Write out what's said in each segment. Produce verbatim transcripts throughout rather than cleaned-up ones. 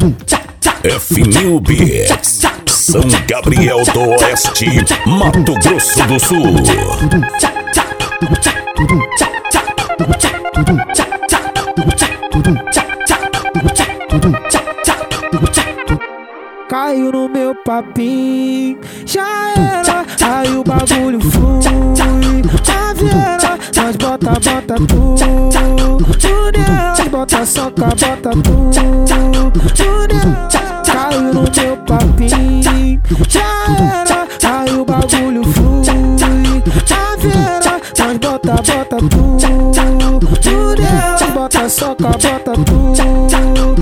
F mil Beats, São Gabriel do Oeste, Mato Grosso do Sul. Caiu no meu papinho, já era, aí o bagulho flui. Já viera, nós bota, bota tudo. Nós bota soca, bota tudo. Caiu no meu papinho, já era, aí o bagulho flui. Já viera, nós bota, bota tudo. Nós bota soca, bota tudo.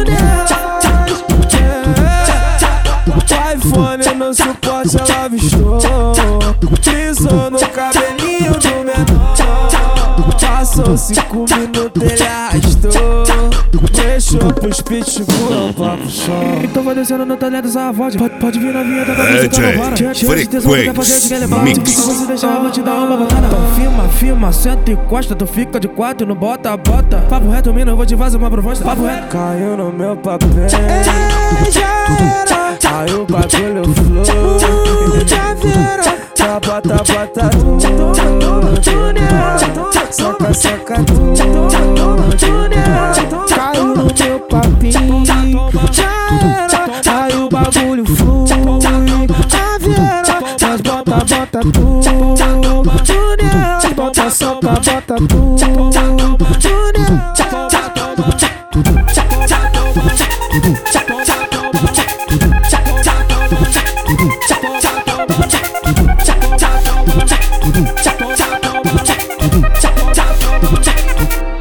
iPhone no suporte ela avistou, pisou no cabelinho do menor. Passou cinco minutos ele arrastou, deixou pros pitbull pra pro chão. Então vai descendo no talento essa voz, pode, pode vir na vinheta da música agora. Frequência Mix. Se você deixar eu vou te dar uma botada. Então filma, filma, senta e encosta, tu fica de quatro no bota, bota. Papo reto, mina, eu vou te fazer uma proposta. Papo reto. Caiu no meu papel, já era. Aí o bagulho flui, já vira, já bota, bota tudo, soca, soca tudo. Caiu no meu papinho, já era, aí o bagulho flui, já vira, nós bota, bota tudo, bota, soca, bota tudo.